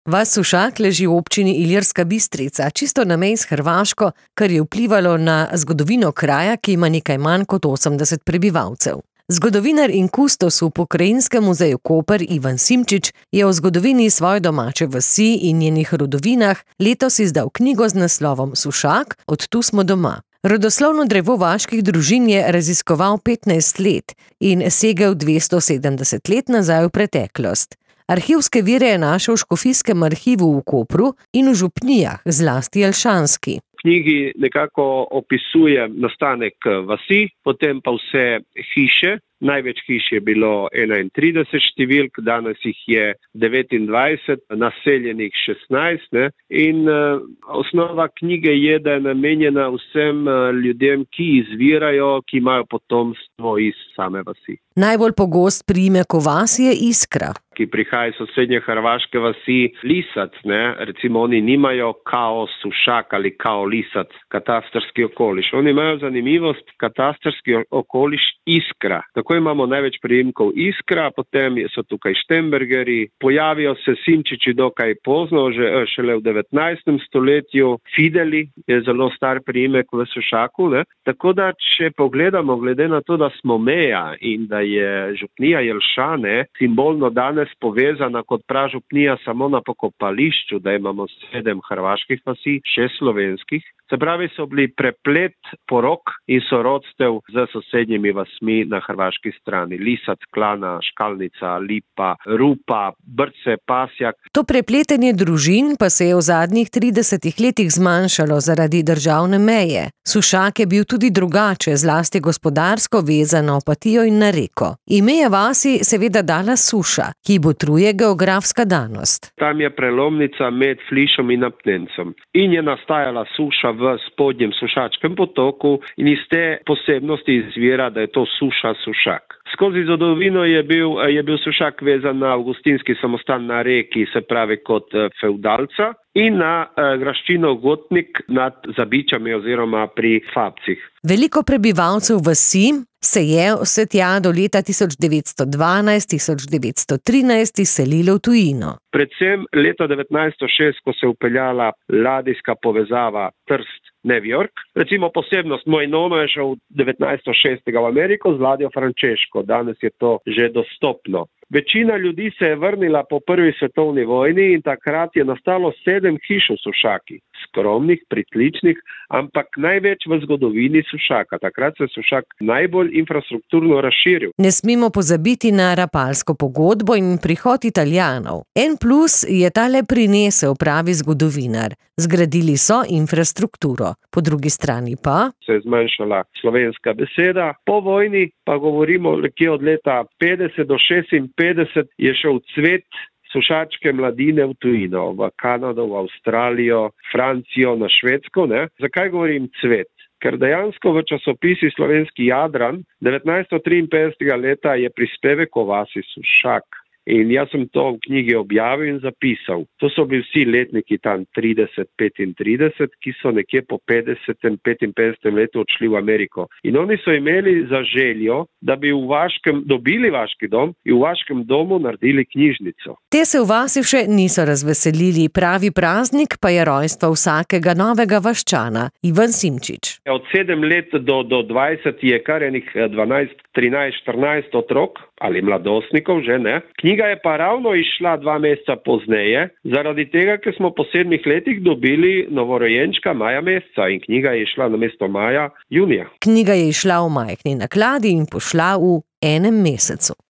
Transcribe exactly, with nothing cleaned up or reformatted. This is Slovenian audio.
Vas Sušak leži v občini Ilirska Bistrica, čisto na meji s Hrvaško, kar je vplivalo na zgodovino kraja, ki ima nekaj manj kot osemdeset prebivalcev. Zgodovinar in kustos v Pokrajinskem muzeju Koper Ivan Simčič je o zgodovini svoje domače vasi in njenih rodovinah letos izdal knjigo z naslovom Sušak, od tu smo doma. Rodoslovno drevo vaških družin je raziskoval petnajst let in segel dvesto sedemdeset let nazaj v preteklost. Arhivske vire je našel v Škofijskem arhivu v Kopru in v župnijah, zlasti Jelšanski. V knjigi nekako opisuje nastanek vasi, potem pa vse hiše. Največ hiš je bilo enaintrideset številk, danes jih je devetindvajset, naseljenih šestnajst. Ne? In uh, osnova knjige je, da je namenjena vsem uh, ljudem, ki izvirajo, ki imajo potomstvo iz same vasi. Najbolj pogost priimek v vasi je Iskra, ki prihaja iz sosednje hrvaške vasi Lisac. Ne? Recimo oni nimajo kao Sušak ali kao Lisac, katastrski okoliš. Oni imajo zanimivost katastrski okoliš Iskra. Tako imamo največ priimkov Iskra, potem so tukaj Štembergeri, pojavijo se Simčiči dokaj pozno, že šele v devetnajstem stoletju. Fideli je zelo star priimek v Sušaku. Ne? Tako da, če pogledamo, glede na to, da smo meja in da je župnija Jelšane simbolno danes povezana kot pražupnija samo na pokopališču, da imamo sedem hrvaških vasi, šest slovenskih. Se pravi, so bili preplet porok in sorodstev z sosednjimi vasmi na hrvaški strani. Lisac, Klana, Škalnica, Lipa, Rupa, Brce, Pasjak. To prepletenje družin pa se je v zadnjih tridesetih letih zmanjšalo zaradi državne meje. Sušak je bil tudi drugače, zlasti gospodarsko vezan na Opatijo in na reko. Ime je vasi seveda dala Suša, ki botruje geografska danost. Tam je prelomnica med Flišom in Apnencem. In je nastajala suša v spodnjem Sušačkem potoku in iz te posebnosti izvira, da je to suša Sušak. Skozi zgodovino je bil, je bil Sušak vezan na avgustinski samostan na reki, se pravi kot feudalca, in na eh, graščino Gotnik nad Zabičami oziroma pri Fabcih. Veliko prebivalcev vasi se je vse tja do leta tisoč devetsto dvanajst tisoč devetsto trinajst izselilo v tujino. Predvsem leta devetnajststo šest, ko se je vpeljala ladijska povezava Trst-New York. Recimo posebnost, moj nono je šel devetnajststo šest v Ameriko z ladjo Frančeško, danes je to že dostopno. Večina ljudi se je vrnila po prvi svetovni vojni in takrat je nastalo sedem hiš v Sušaki. Skromnih, pritličnih, ampak največ v zgodovini Sušaka. Takrat se je Sušak najbolj infrastrukturno razširil. Ne smemo pozabiti na Rapalsko pogodbo in prihod Italijanov. En plus je tale prinesel, pravi zgodovinar. Zgradili so infrastrukturo. Po drugi strani pa se je zmanjšala slovenska beseda. Po vojni pa govorimo, kje od leta petdeset do šestinpetdeset je šel cvet sušačke mladine v tujino, v Kanado, v Avstralijo, Francijo, na Švedsko. Ne? Zakaj govorim cvet? Ker dejansko v časopisi Slovenski Jadran devetnajststo triinpetdesetega leta je prispevek o vasi Sušak. In jaz sem to v knjigi objavil in zapisal. To so bili vsi letniki tam trideset, petintrideset, ki so nekje po petdesetem, petinpetdesetem letu odšli v Ameriko. In oni so imeli za željo, da bi v vaškem, dobili vaški dom in v vaškem domu naredili knjižnico. Te se v vasi še niso razveselili, pravi praznik pa je rojstvo vsakega novega vaščana, Ivan Simčič. Od sedem let do, do dvajset je kar enih dvanajst, trinajst, štirinajst otrok ali mladostnikov že, ne? Knjiga je pa ravno išla dva meseca pozneje, zaradi tega, ker smo po sedmih letih dobili novorojenčka maja meseca in knjiga je išla namesto maja junija. Knjiga je išla v majhni nakladi in pošla v enem mesecu.